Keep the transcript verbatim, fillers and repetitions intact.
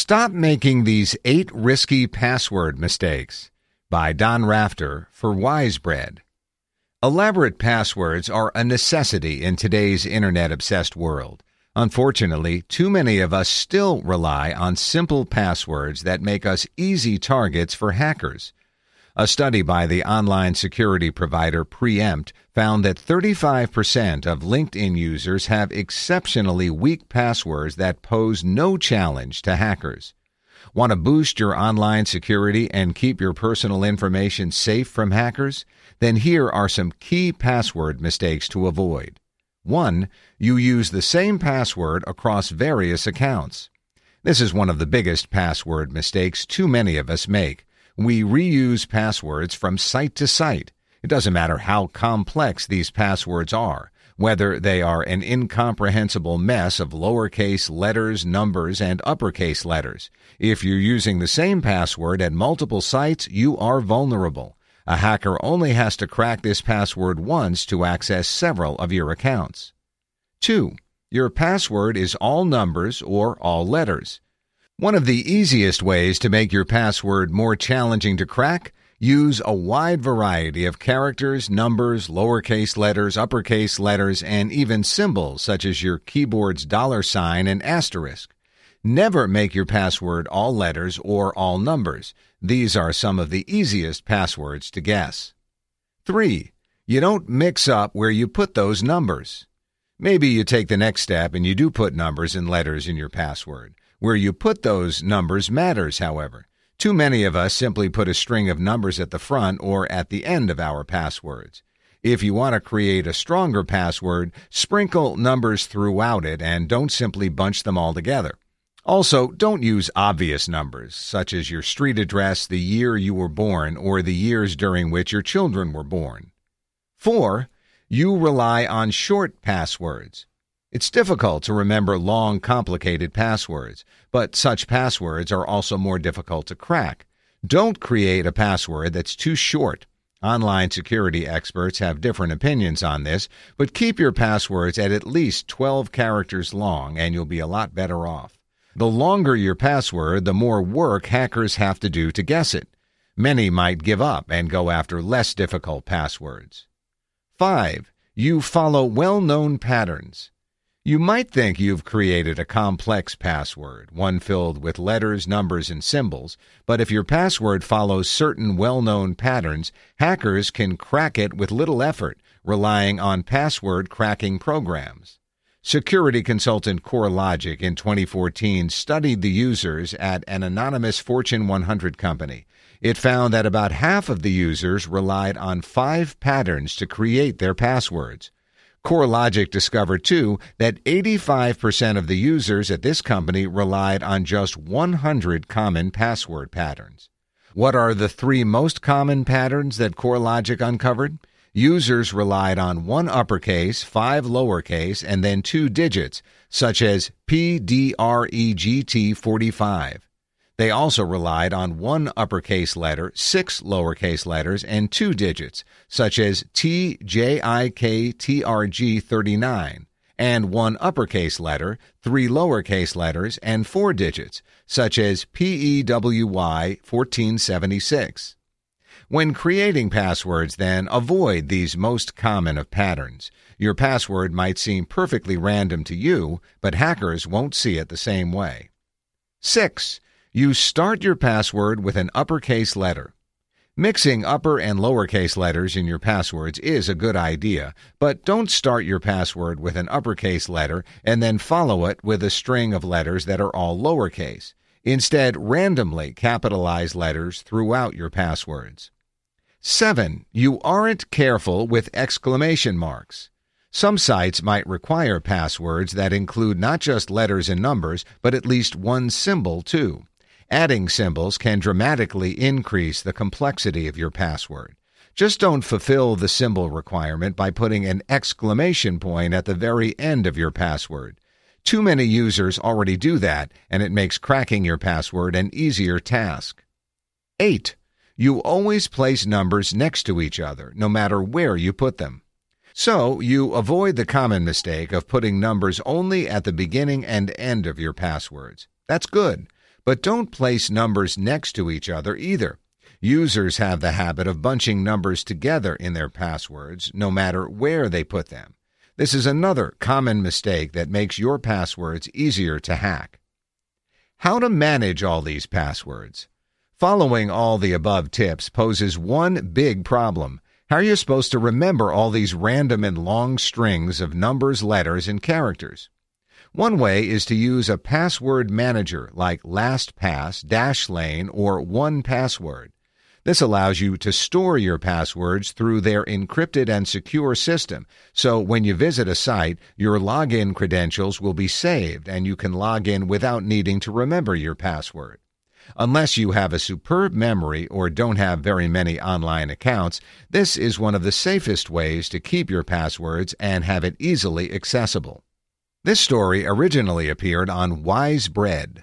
Stop making these eight risky password mistakes by Don Rafter for Wisebread. Elaborate passwords are a necessity in today's internet-obsessed world. Unfortunately, too many of us still rely on simple passwords that make us easy targets for hackers. A study by the online security provider Preempt found that thirty-five percent of LinkedIn users have exceptionally weak passwords that pose no challenge to hackers. Want to boost your online security and keep your personal information safe from hackers? Then here are some key password mistakes to avoid. One, you use the same password across various accounts. This is one of the biggest password mistakes too many of us make. We reuse passwords from site to site. It doesn't matter how complex these passwords are, whether they are an incomprehensible mess of lowercase letters, numbers, and uppercase letters. If you're using the same password at multiple sites, you are vulnerable. A hacker only has to crack this password once to access several of your accounts. Two, your password is all numbers or all letters. One of the easiest ways to make your password more challenging to crack, use a wide variety of characters, numbers, lowercase letters, uppercase letters, and even symbols such as your keyboard's dollar sign and asterisk. Never make your password all letters or all numbers. These are some of the easiest passwords to guess. Three, you don't mix up where you put those numbers. Maybe you take the next step and you do put numbers and letters in your password. Where you put those numbers matters, however. Too many of us simply put a string of numbers at the front or at the end of our passwords. If you want to create a stronger password, sprinkle numbers throughout it and don't simply bunch them all together. Also, don't use obvious numbers, such as your street address, the year you were born, or the years during which your children were born. Four, you rely on short passwords. It's difficult to remember long, complicated passwords, but such passwords are also more difficult to crack. Don't create a password that's too short. Online security experts have different opinions on this, but keep your passwords at at least twelve characters long and you'll be a lot better off. The longer your password, the more work hackers have to do to guess it. Many might give up and go after less difficult passwords. Five, you follow well-known patterns. You might think you've created a complex password, one filled with letters, numbers, and symbols, but if your password follows certain well-known patterns, hackers can crack it with little effort, relying on password cracking programs. Security consultant CoreLogic in twenty fourteen studied the users at an anonymous Fortune one hundred company. It found that about half of the users relied on five patterns to create their passwords. CoreLogic discovered, too, that eighty-five percent of the users at this company relied on just one hundred common password patterns. What are the three most common patterns that CoreLogic uncovered? Users relied on one uppercase, five lowercase, and then two digits, such as P D R E G T forty-five. They also relied on one uppercase letter, six lowercase letters, and two digits, such as T J I K T R G thirty-nine, and one uppercase letter, three lowercase letters, and four digits, such as P E W Y fourteen seventy-six. When creating passwords, then, avoid these most common of patterns. Your password might seem perfectly random to you, but hackers won't see it the same way. Six, you start your password with an uppercase letter. Mixing upper and lowercase letters in your passwords is a good idea, but don't start your password with an uppercase letter and then follow it with a string of letters that are all lowercase. Instead, randomly capitalize letters throughout your passwords. Seven, you aren't careful with exclamation marks. Some sites might require passwords that include not just letters and numbers, but at least one symbol, too. Adding symbols can dramatically increase the complexity of your password. Just don't fulfill the symbol requirement by putting an exclamation point at the very end of your password. Too many users already do that, and it makes cracking your password an easier task. Eight, you always place numbers next to each other, no matter where you put them. So you avoid the common mistake of putting numbers only at the beginning and end of your passwords. That's good. But don't place numbers next to each other either. Users have the habit of bunching numbers together in their passwords, no matter where they put them. This is another common mistake that makes your passwords easier to hack. How to manage all these passwords? Following all the above tips poses one big problem. How are you supposed to remember all these random and long strings of numbers, letters, and characters? One way is to use a password manager like LastPass, Dashlane, or one password. This allows you to store your passwords through their encrypted and secure system, so when you visit a site, your login credentials will be saved and you can log in without needing to remember your password. Unless you have a superb memory or don't have very many online accounts, this is one of the safest ways to keep your passwords and have it easily accessible. This story originally appeared on Wisebread.